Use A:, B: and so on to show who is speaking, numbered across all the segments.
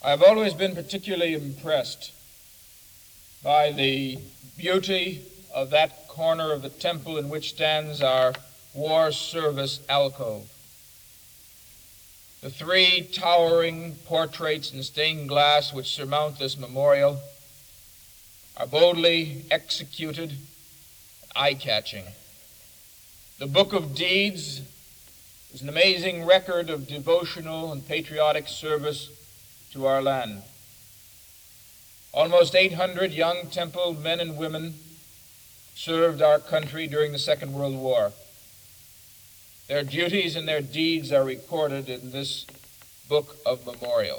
A: I've always been particularly impressed by the beauty of that corner of the temple in which stands our war service alcove. The three towering portraits in stained glass which surmount this memorial are boldly executed and eye-catching. The Book of Deeds is an amazing record of devotional and patriotic service to our land. Almost 800 young Temple men and women served our country during the Second World War. Their duties and their deeds are recorded in this book of memorial.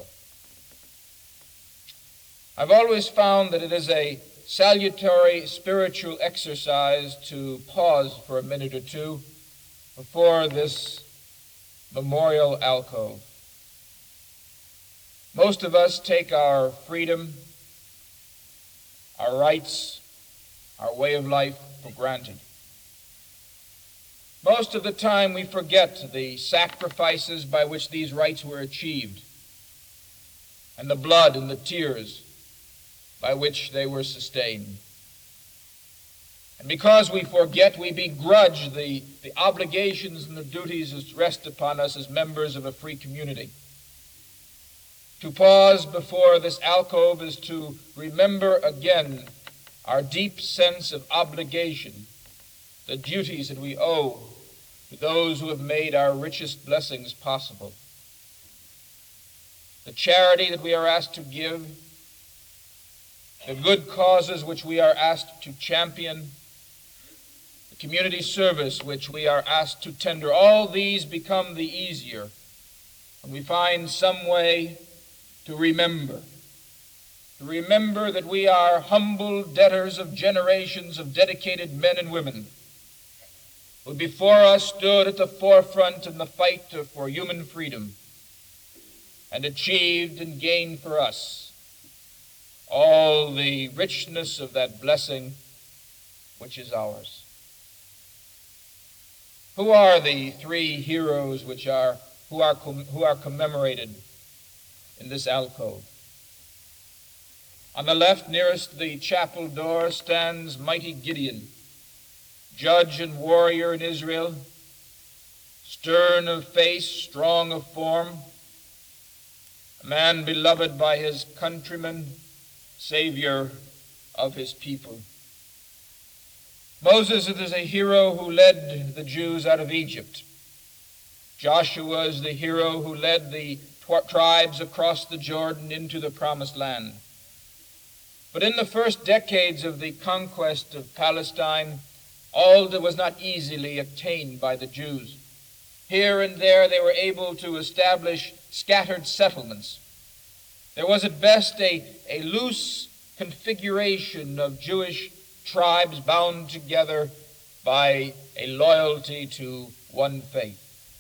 A: I've always found that it is a salutary spiritual exercise to pause for a minute or two before this memorial alcove. Most of us take our freedom, our rights, our way of life for granted. Most of the time we forget the sacrifices by which these rights were achieved and the blood and the tears by which they were sustained. And because we forget, we begrudge the obligations and the duties that rest upon us as members of a free community. To pause before this alcove is to remember again our deep sense of obligation, the duties that we owe to those who have made our richest blessings possible, the charity that we are asked to give, the good causes which we are asked to champion, the community service which we are asked to tender. All these become the easier when we find some way to remember that we are humble debtors of generations of dedicated men and women who before us stood at the forefront in the fight for human freedom and achieved and gained for us all the richness of that blessing which is ours. Who are the three heroes who are commemorated in this alcove? On the left, nearest the chapel door, stands mighty Gideon, judge and warrior in Israel, stern of face, strong of form, a man beloved by his countrymen, savior of his people. Moses is a hero who led the Jews out of Egypt. Joshua is the hero who led the tribes across the Jordan into the promised land. But in the first decades of the conquest of Palestine, all that was not easily attained by the Jews. Here and there they were able to establish scattered settlements. There was at best a loose configuration of Jewish tribes bound together by a loyalty to one faith.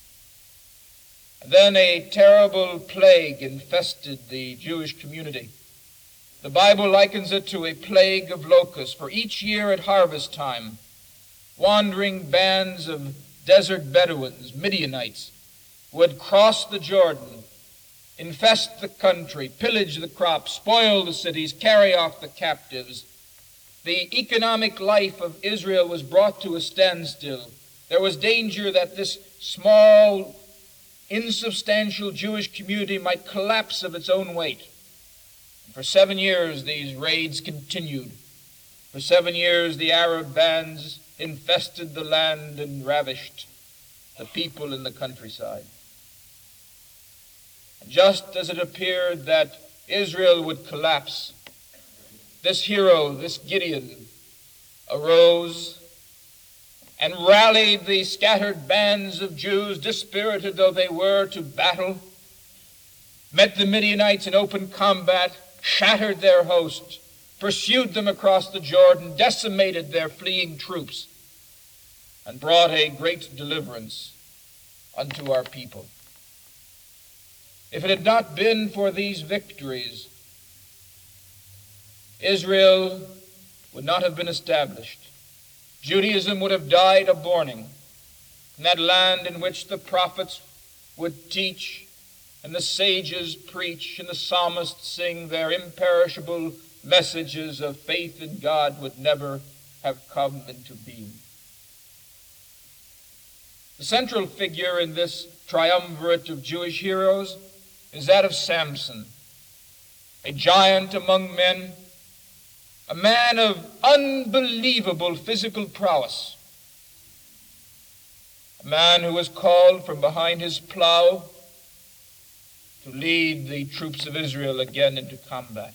A: Then a terrible plague infested the Jewish community. The Bible likens it to a plague of locusts, for each year at harvest time, wandering bands of desert Bedouins, Midianites, would cross the Jordan, infest the country, pillage the crops, spoil the cities, carry off the captives. The economic life of Israel was brought to a standstill. There was danger that this small, insubstantial Jewish community might collapse of its own weight. And for 7 years, these raids continued. For 7 years, the Arab bands infested the land and ravished the people in the countryside. And just as it appeared that Israel would collapse, this hero, this Gideon, arose and rallied the scattered bands of Jews, dispirited though they were, to battle, met the Midianites in open combat, shattered their host, pursued them across the Jordan, decimated their fleeing troops, and brought a great deliverance unto our people. If it had not been for these victories, Israel would not have been established. Judaism would have died a-borning in that land in which the prophets would teach and the sages preach, and the psalmists sing their imperishable messages of faith in God would never have come into being. The central figure in this triumvirate of Jewish heroes is that of Samson, a giant among men, a man of unbelievable physical prowess, a man who was called from behind his plow to lead the troops of Israel again into combat.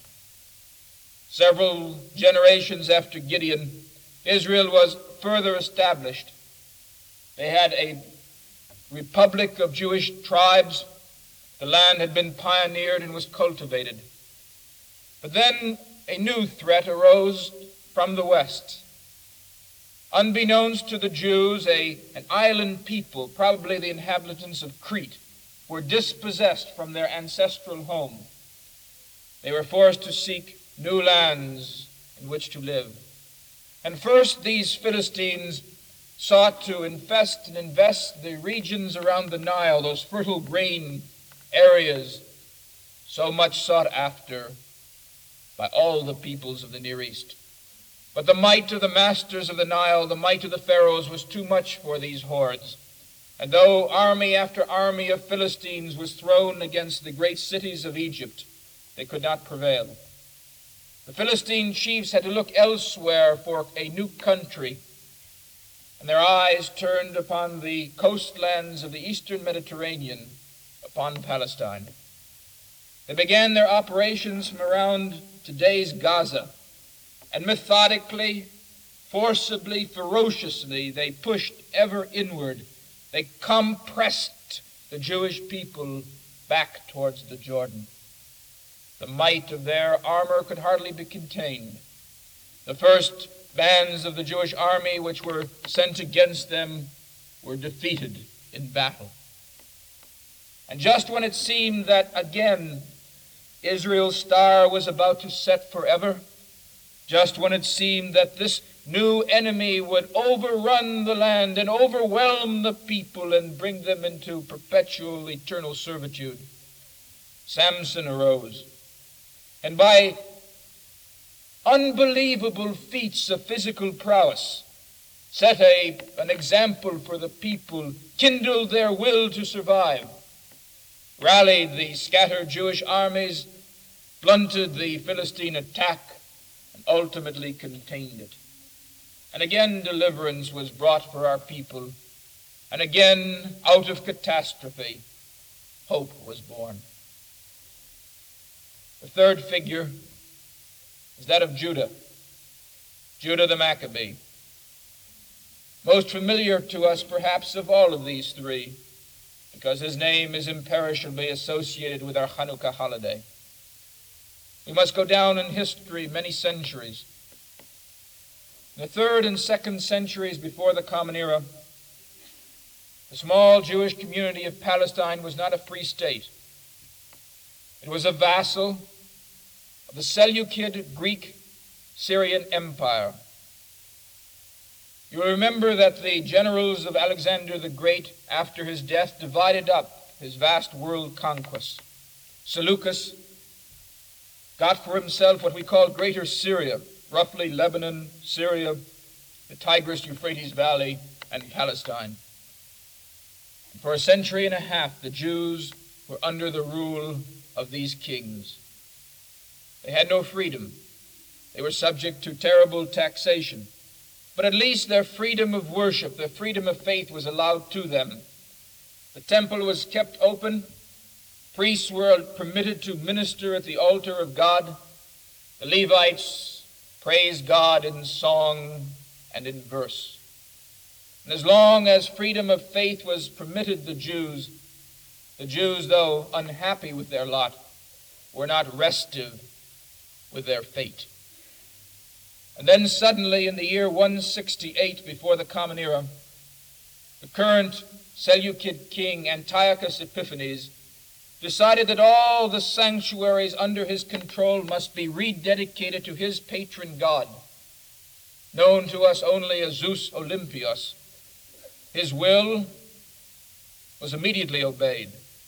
A: Several generations after Gideon, Israel was further established. They had a republic of Jewish tribes. The land had been pioneered and was cultivated. But then a new threat arose from the west. Unbeknownst to the Jews, an island people, probably the inhabitants of Crete, were dispossessed from their ancestral home. They were forced to seek new lands in which to live. And first these Philistines sought to infest and invest the regions around the Nile, those fertile grain areas so much sought after by all the peoples of the Near East. But the might of the masters of the Nile, the might of the pharaohs, was too much for these hordes. And though army after army of Philistines was thrown against the great cities of Egypt, they could not prevail. The Philistine chiefs had to look elsewhere for a new country, and their eyes turned upon the coastlands of the eastern Mediterranean, upon Palestine. They began their operations from around today's Gaza, and methodically, forcibly, ferociously, they pushed ever inward. They compressed the Jewish people back towards the Jordan. The might of their armor could hardly be contained. The first bands of the Jewish army which were sent against them were defeated in battle. And just when it seemed that again Israel's star was about to set forever, just when it seemed that this new enemy would overrun the land and overwhelm the people and bring them into perpetual eternal servitude, Samson arose, and by unbelievable feats of physical prowess set an example for the people, kindled their will to survive, rallied the scattered Jewish armies, blunted the Philistine attack, and ultimately contained it. And again deliverance was brought for our people, and again out of catastrophe hope was born. The third figure is that of Judah the Maccabee. Most familiar to us perhaps of all of these three, because his name is imperishably associated with our Hanukkah holiday. We must go down in history many centuries. In the 3rd and 2nd centuries before the Common Era, the small Jewish community of Palestine was not a free state. It was a vassal of the Seleucid Greek-Syrian Empire. You will remember that the generals of Alexander the Great, after his death, divided up his vast world conquest. Seleucus got for himself what we call Greater Syria, roughly Lebanon, Syria, the Tigris-Euphrates Valley, and Palestine. And for a century and a half, the Jews were under the rule of these kings. They had no freedom. They were subject to terrible taxation. But at least their freedom of worship, their freedom of faith was allowed to them. The temple was kept open. Priests were permitted to minister at the altar of God. The Levites praised God in song and in verse. And as long as freedom of faith was permitted the Jews, though unhappy with their lot, were not restive with their fate. And then suddenly in the year 168 before the Common Era, the current Seleucid king Antiochus Epiphanes decided that all the sanctuaries under his control must be rededicated to his patron god, known to us only as Zeus Olympios. His will was immediately obeyed.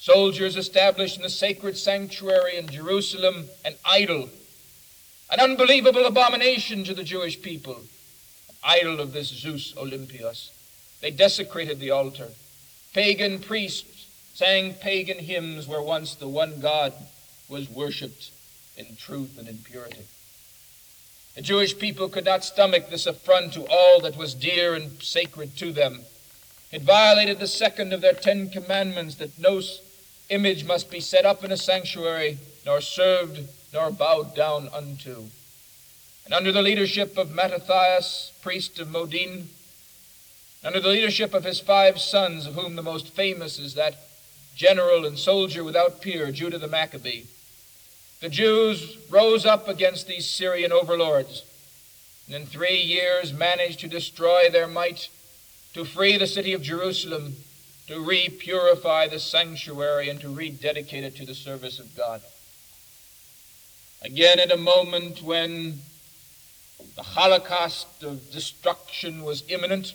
A: Soldiers established in the sacred sanctuary in Jerusalem an idol, an unbelievable abomination to the Jewish people, an idol of this Zeus Olympios. They desecrated the altar. Pagan priests sang pagan hymns where once the one God was worshipped in truth and in purity. The Jewish people could not stomach this affront to all that was dear and sacred to them. It violated the second of their 10 commandments, that no image must be set up in a sanctuary, nor served, nor bowed down unto. And under the leadership of Mattathias, priest of Modin, under the leadership of his 5 sons, of whom the most famous is that general and soldier without peer, Judah the Maccabee, the Jews rose up against these Syrian overlords, and in 3 years managed to destroy their might, to free the city of Jerusalem, to re-purify the sanctuary, and to rededicate it to the service of God. Again, at a moment when the Holocaust of destruction was imminent,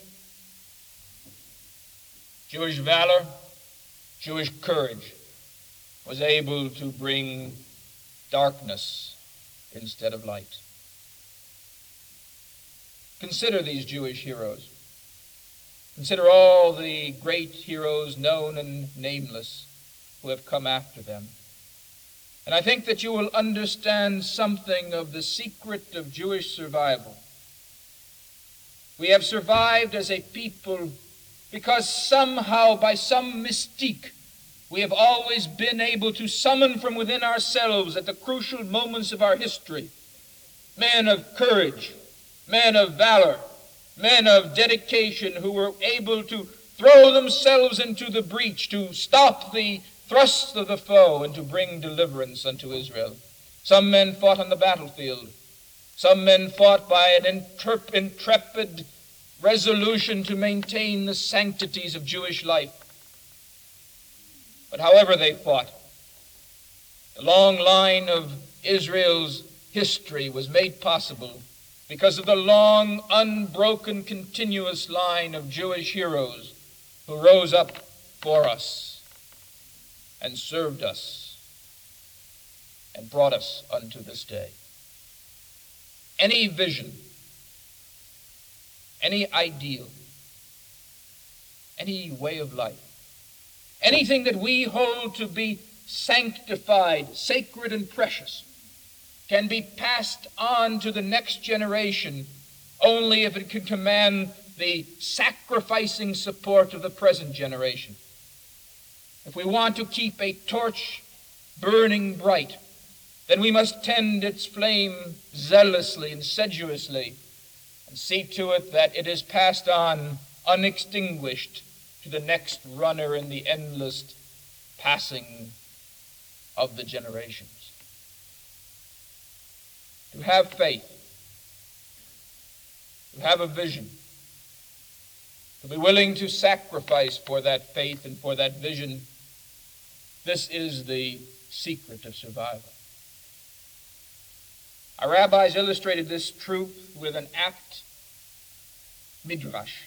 A: Jewish valor, Jewish courage was able to bring darkness instead of light. Consider these Jewish heroes. Consider all the great heroes, known and nameless, who have come after them. And I think that you will understand something of the secret of Jewish survival. We have survived as a people because somehow, by some mystique, we have always been able to summon from within ourselves at the crucial moments of our history men of courage, men of valor, men of dedication who were able to throw themselves into the breach, to stop the thrusts of the foe, and to bring deliverance unto Israel. Some men fought on the battlefield. Some men fought by an intrepid resolution to maintain the sanctities of Jewish life. But however they fought, the long line of Israel's history was made possible because of the long, unbroken, continuous line of Jewish heroes who rose up for us and served us and brought us unto this day. Any vision, any ideal, any way of life, anything that we hold to be sanctified, sacred, and precious can be passed on to the next generation only if it can command the sacrificing support of the present generation. If we want to keep a torch burning bright, then we must tend its flame zealously and sedulously and see to it that it is passed on unextinguished to the next runner in the endless passing of the generations. To have faith, to have a vision, to be willing to sacrifice for that faith and for that vision, this is the secret of survival. Our rabbis illustrated this truth with an apt midrash.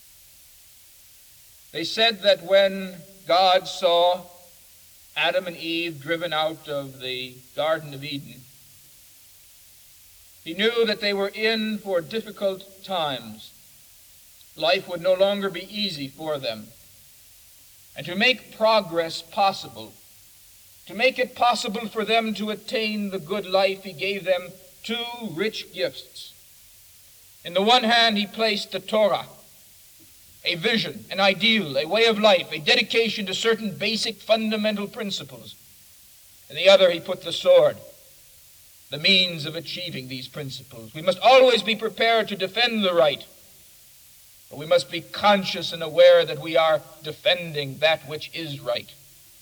A: They said that when God saw Adam and Eve driven out of the Garden of Eden, he knew that they were in for difficult times. Life would no longer be easy for them. And to make progress possible, to make it possible for them to attain the good life, he gave them 2 rich gifts. In the one hand, he placed the Torah, a vision, an ideal, a way of life, a dedication to certain basic fundamental principles. In the other, he put the sword, the means of achieving these principles. We must always be prepared to defend the right, but we must be conscious and aware that we are defending that which is right.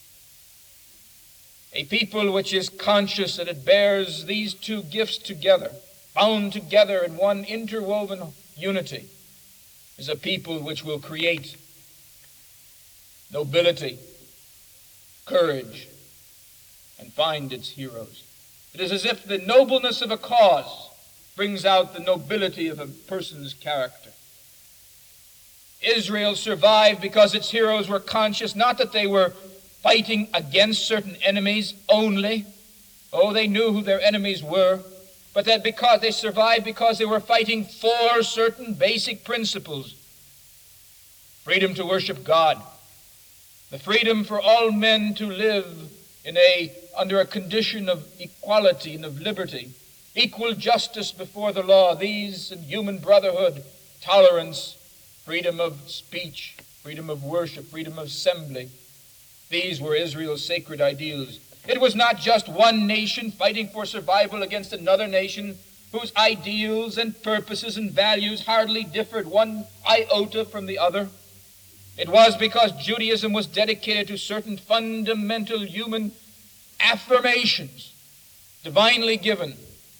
A: A people which is conscious that it bears these 2 gifts together, bound together in one interwoven unity, is a people which will create nobility, courage, and find its heroes. It is as if the nobleness of a cause brings out the nobility of a person's character. Israel survived because its heroes were conscious, not that they were fighting against certain enemies only. Oh, they knew who their enemies were, but that because they survived because they were fighting for certain basic principles. Freedom to worship God, the freedom for all men to live under a condition of equality and of liberty, equal justice before the law, these and human brotherhood, tolerance, freedom of speech, freedom of worship, freedom of assembly. These were Israel's sacred ideals. It was not just one nation fighting for survival against another nation whose ideals and purposes and values hardly differed one iota from the other. It was because Judaism was dedicated to certain fundamental human affirmations, divinely given.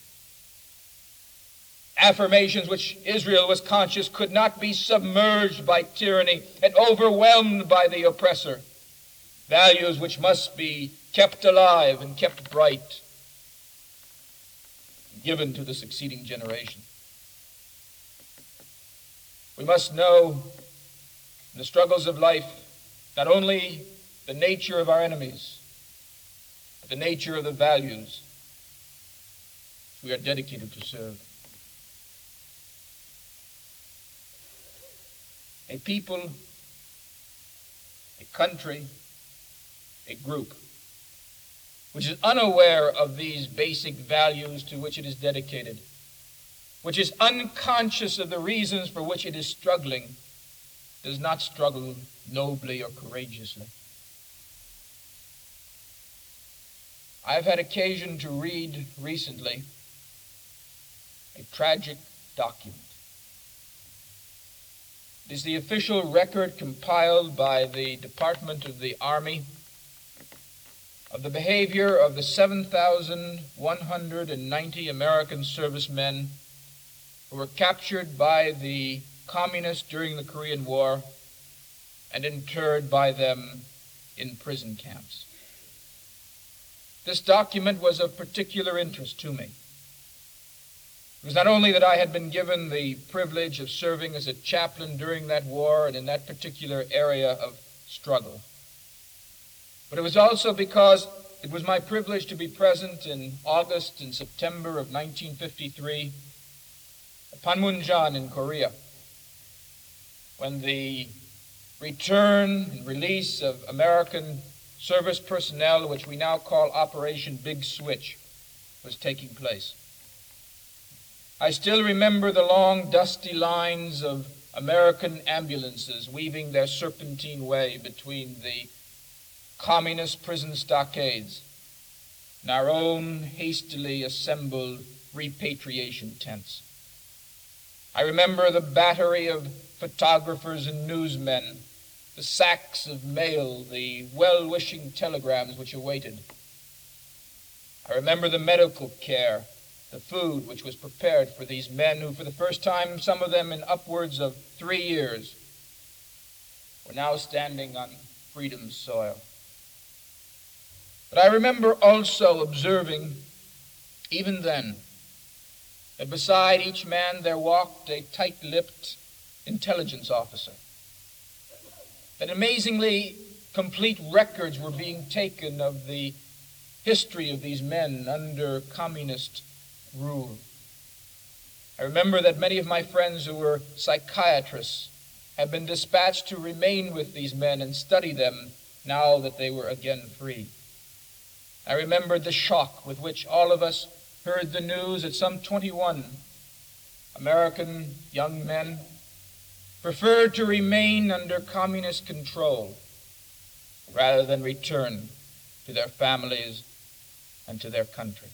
A: Affirmations which Israel was conscious could not be submerged by tyranny and overwhelmed by the oppressor. Values which must be kept alive and kept bright, given to the succeeding generation. We must know in the struggles of life not only the nature of our enemies, but the nature of the values we are dedicated to serve. A people, a country, a group which is unaware of these basic values to which it is dedicated, which is unconscious of the reasons for which it is struggling, does not struggle nobly or courageously. I've had occasion to read recently a tragic document. It is the official record compiled by the Department of the Army of the behavior of the 7,190 American servicemen who were captured by the communists during the Korean War and interred by them in prison camps. This document was of particular interest to me. It was not only that I had been given the privilege of serving as a chaplain during that war and in that particular area of struggle, but it was also because it was my privilege to be present in August and September of 1953 at Panmunjom in Korea, when the return and release of American service personnel, which we now call Operation Big Switch, was taking place. I still remember the long, dusty lines of American ambulances weaving their serpentine way between the communist prison stockades and our own hastily assembled repatriation tents. I remember the battery of photographers and newsmen, the sacks of mail, the well-wishing telegrams which awaited. I remember the medical care, the food which was prepared for these men who, for the first time, some of them in upwards of 3 years, were now standing on freedom's soil. But I remember also observing, even then, that beside each man there walked a tight-lipped intelligence officer. That amazingly complete records were being taken of the history of these men under communist rule. I remember that many of my friends who were psychiatrists had been dispatched to remain with these men and study them now that they were again free. I remembered the shock with which all of us heard the news that some 21 American young men preferred to remain under communist control rather than return to their families and to their country.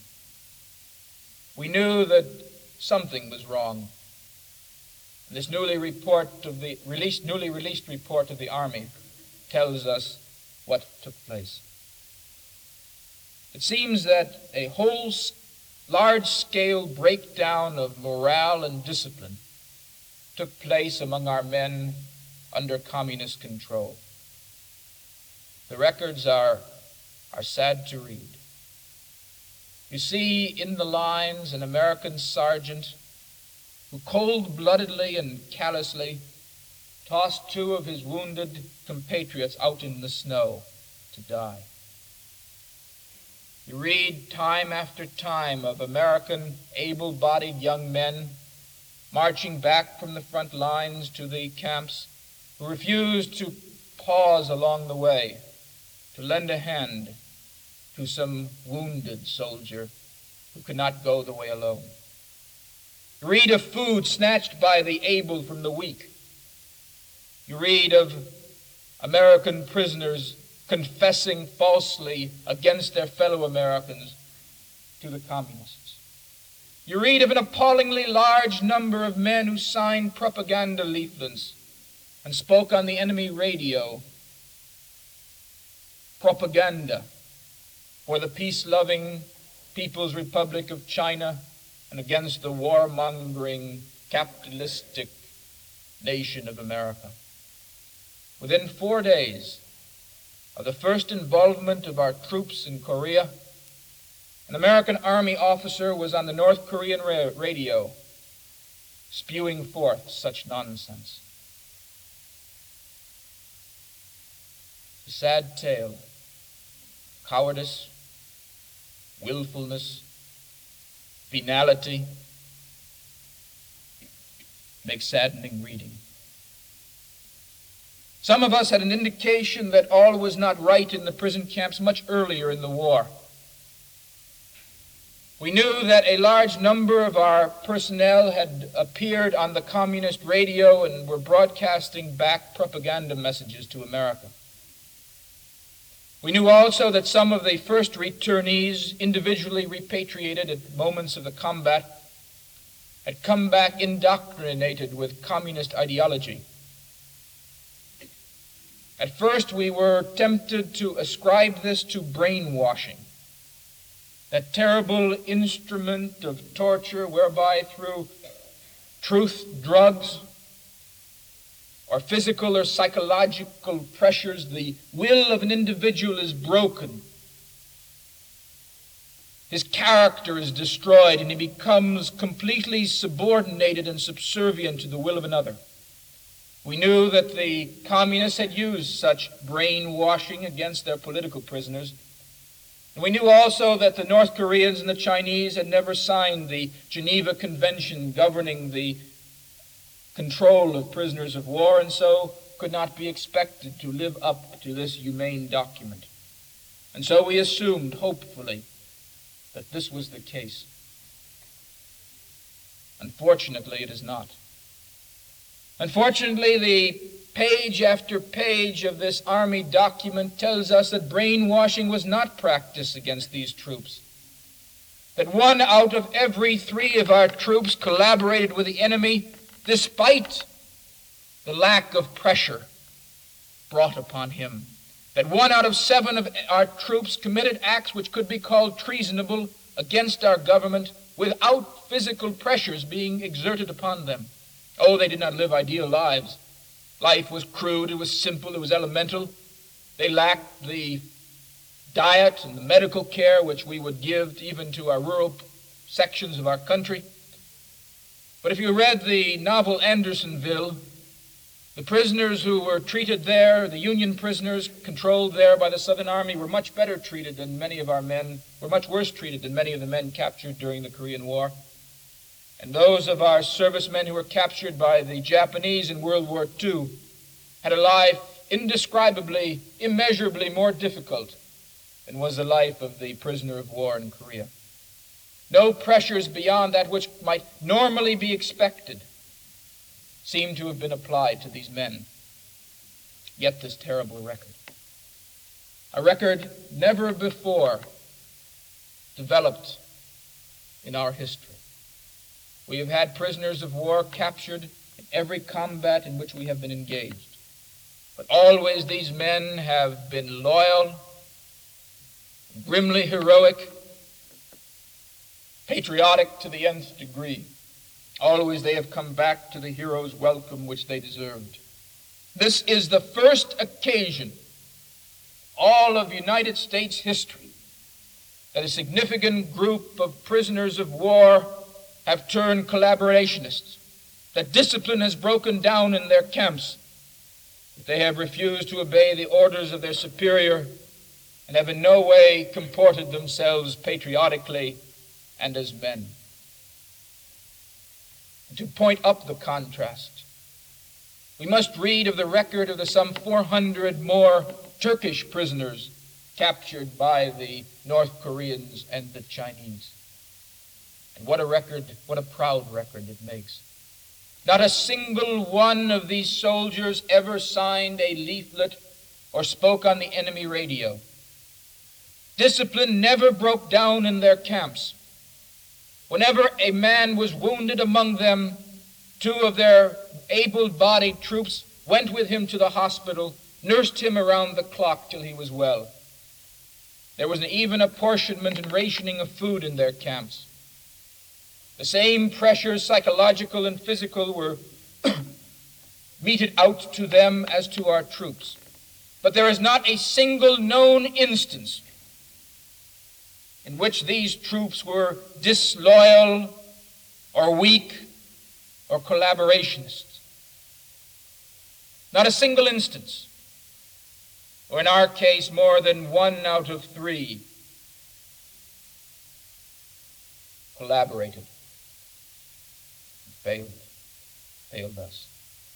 A: We knew that something was wrong. This newly released report of the Army tells us what took place. It seems that a whole large-scale breakdown of morale and discipline took place among our men under communist control. The records are sad to read. You see in the lines an American sergeant who cold-bloodedly and callously tossed 2 of his wounded compatriots out in the snow, to die. You read time after time of American able-bodied young men marching back from the front lines to the camps who refused to pause along the way to lend a hand to some wounded soldier who could not go the way alone. You read of food snatched by the able from the weak. You read of American prisoners confessing falsely against their fellow Americans to the communists. You read of an appallingly large number of men who signed propaganda leaflets and spoke on the enemy radio propaganda for the peace-loving People's Republic of China and against the warmongering capitalistic nation of America. Within 4 days of the first involvement of our troops in Korea, an American Army officer was on the North Korean radio spewing forth such nonsense. A sad tale, cowardice, willfulness, venality, makes saddening reading. Some of us had an indication that all was not right in the prison camps much earlier in the war. We knew that a large number of our personnel had appeared on the communist radio and were broadcasting back propaganda messages to America. We knew also that some of the first returnees, individually repatriated at moments of the combat, had come back indoctrinated with communist ideology. At first, we were tempted to ascribe this to brainwashing, that terrible instrument of torture whereby through truth, drugs, or physical or psychological pressures, the will of an individual is broken. His character is destroyed, and he becomes completely subordinated and subservient to the will of another. We knew that the communists had used such brainwashing against their political prisoners. And we knew also that the North Koreans and the Chinese had never signed the Geneva Convention governing the control of prisoners of war, and so could not be expected to live up to this humane document. And so we assumed, hopefully, that this was the case. Unfortunately, it is not. Unfortunately, the page after page of this Army document tells us that brainwashing was not practiced against these troops. That 1 out of every 3 of our troops collaborated with the enemy despite the lack of pressure brought upon him. That 1 out of 7 of our troops committed acts which could be called treasonable against our government without physical pressures being exerted upon them. Oh, they did not live ideal lives. Life was crude, it was simple, it was elemental. They lacked the diet and the medical care which we would give even to our rural sections of our country. But if you read the novel Andersonville, the prisoners who were treated there, the Union prisoners controlled there by the Southern Army, were much better treated than many of our men, were much worse treated than many of the men captured during the Korean War. And those of our servicemen who were captured by the Japanese in World War II had a life indescribably, immeasurably more difficult than was the life of the prisoner of war in Korea. No pressures beyond that which might normally be expected seem to have been applied to these men. Yet this terrible record. A record never before developed in our history. We have had prisoners of war captured in every combat in which we have been engaged. But always these men have been loyal, grimly heroic, patriotic to the nth degree. Always they have come back to the hero's welcome which they deserved. This is the first occasion all of United States history that a significant group of prisoners of war have turned collaborationists, that discipline has broken down in their camps, that they have refused to obey the orders of their superior and have in no way comported themselves patriotically and as men. And to point up the contrast, we must read of the record of the some 400 more Turkish prisoners captured by the North Koreans and the Chinese. And what a record, what a proud record it makes. Not a single one of these soldiers ever signed a leaflet or spoke on the enemy radio. Discipline never broke down in their camps. Whenever a man was wounded among them, 2 of their able-bodied troops went with him to the hospital, nursed him around the clock till he was well. There was an even apportionment and rationing of food in their camps. The same pressures, psychological and physical, were meted out to them as to our troops. But there is not a single known instance in which these troops were disloyal or weak or collaborationists. Not a single instance. Or in our case, more than 1 out of 3 collaborated. Failed us.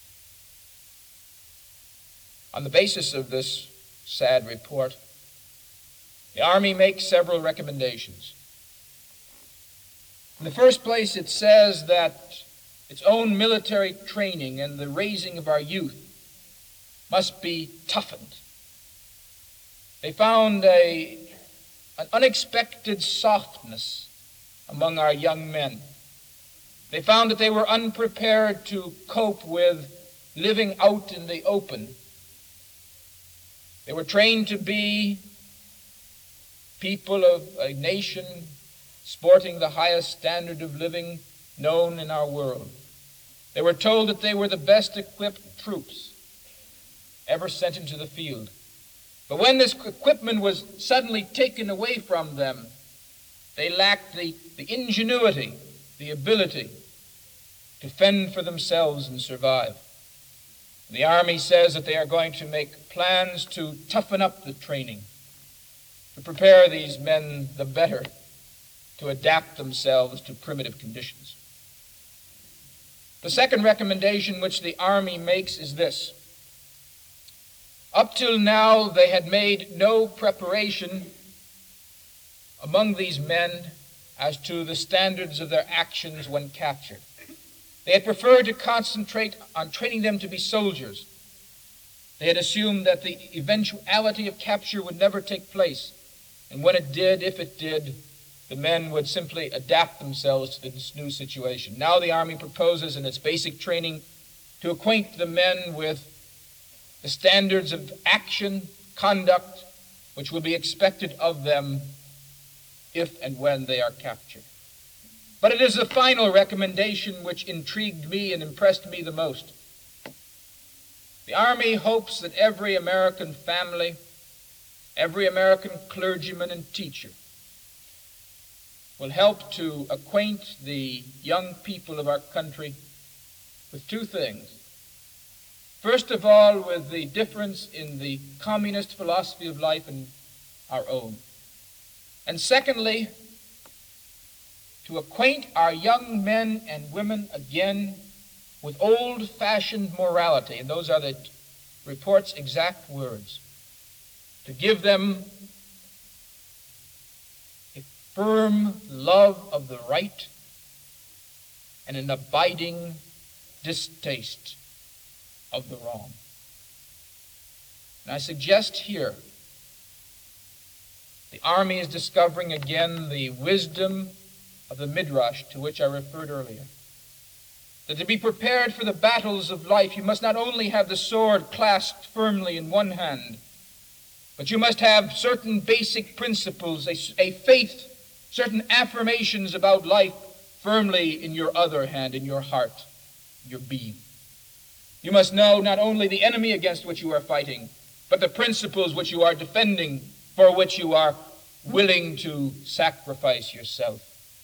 A: On the basis of this sad report, the Army makes several recommendations. In the first place, it says that its own military training and the raising of our youth must be toughened. They found an unexpected softness among our young men. They found that they were unprepared to cope with living out in the open. They were trained to be people of a nation sporting the highest standard of living known in our world. They were told that they were the best equipped troops ever sent into the field. But when this equipment was suddenly taken away from them, they lacked the ingenuity, the ability to fend for themselves and survive. The Army says that they are going to make plans to toughen up the training, to prepare these men the better to adapt themselves to primitive conditions. The second recommendation which the Army makes is this. Up till now, they had made no preparation among these men as to the standards of their actions when captured. They had preferred to concentrate on training them to be soldiers. They had assumed that the eventuality of capture would never take place, and when it did, if it did, the men would simply adapt themselves to this new situation. Now the Army proposes in its basic training to acquaint the men with the standards of action, conduct, which will be expected of them if and when they are captured. But it is the final recommendation which intrigued me and impressed me the most. The Army hopes that every American family, every American clergyman and teacher will help to acquaint the young people of our country with 2 things. First of all, with the difference in the communist philosophy of life and our own. And secondly, to acquaint our young men and women again with old-fashioned morality, and those are the report's exact words, to give them a firm love of the right and an abiding distaste of the wrong. And I suggest here the Army is discovering again the wisdom of the Midrash to which I referred earlier. That to be prepared for the battles of life, you must not only have the sword clasped firmly in one hand, but you must have certain basic principles, a faith, certain affirmations about life firmly in your other hand, in your heart, your being. You must know not only the enemy against which you are fighting, but the principles which you are defending, for which you are willing to sacrifice yourself.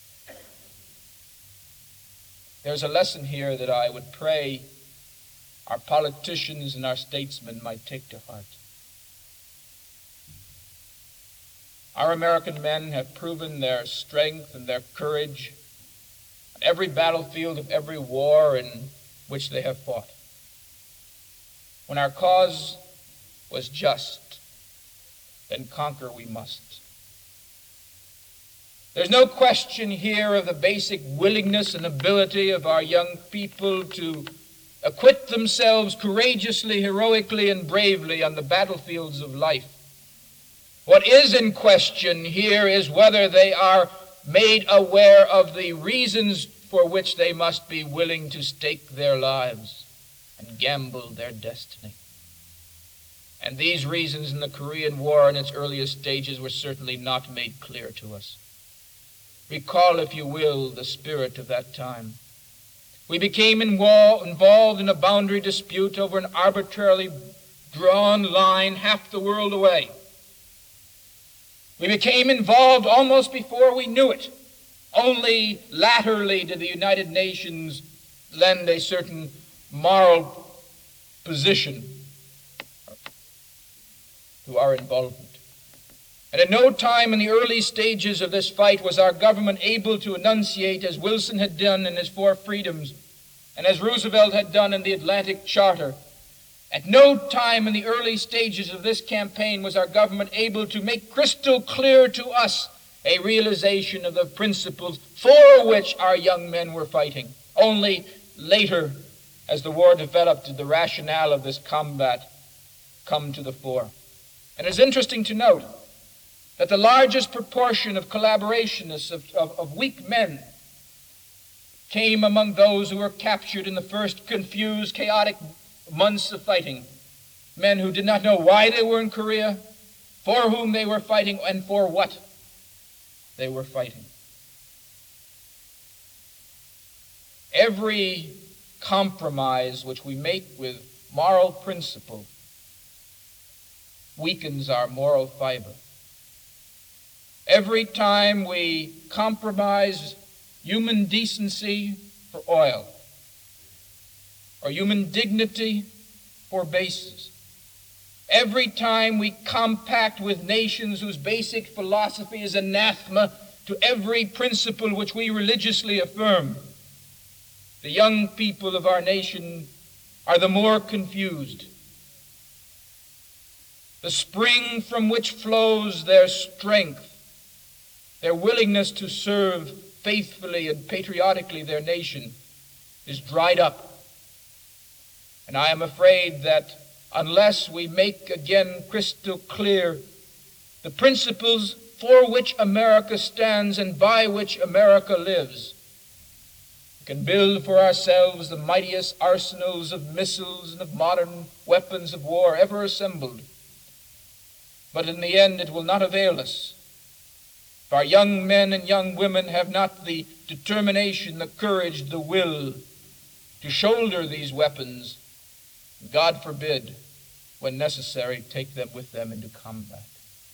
A: There's a lesson here that I would pray our politicians and our statesmen might take to heart. Our American men have proven their strength and their courage on every battlefield of every war in which they have fought. When our cause was just, then conquer we must. There's no question here of the basic willingness and ability of our young people to acquit themselves courageously, heroically, and bravely on the battlefields of life. What is in question here is whether they are made aware of the reasons for which they must be willing to stake their lives and gamble their destiny. And these reasons in the Korean War in its earliest stages were certainly not made clear to us. Recall, if you will, the spirit of that time. We became involved in a boundary dispute over an arbitrarily drawn line half the world away. We became involved almost before we knew it. Only latterly did the United Nations lend a certain moral position to our involvement. And at no time in the early stages of this fight was our government able to enunciate, as Wilson had done in his Four Freedoms, and as Roosevelt had done in the Atlantic Charter, at no time in the early stages of this campaign was our government able to make crystal clear to us a realization of the principles for which our young men were fighting. Only later, as the war developed, did the rationale of this combat come to the fore. And it's interesting to note that the largest proportion of collaborationists, of weak men, came among those who were captured in the first confused, chaotic months of fighting. Men who did not know why they were in Korea, for whom they were fighting, and for what they were fighting. Every compromise which we make with moral principle weakens our moral fiber. Every time we compromise human decency for oil, or human dignity for bases, every time we compact with nations whose basic philosophy is anathema to every principle which we religiously affirm, the young people of our nation are the more confused. The spring from which flows their strength, their willingness to serve faithfully and patriotically their nation, is dried up. And I am afraid that unless we make again crystal clear the principles for which America stands and by which America lives, we can build for ourselves the mightiest arsenals of missiles and of modern weapons of war ever assembled. But in the end, it will not avail us. If our young men and young women have not the determination, the courage, the will to shoulder these weapons, God forbid, when necessary, take them with them into combat.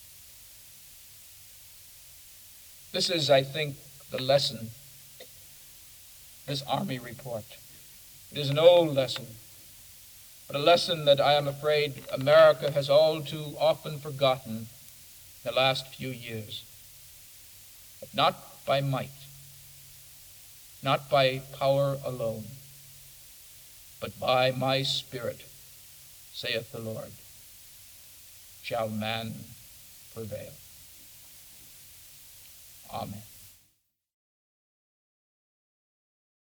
A: This is, I think, the lesson, this Army report. It is an old lesson, but a lesson that I am afraid America has all too often forgotten in the last few years. But not by might, not by power alone, but by my Spirit, saith the Lord, shall man prevail. Amen.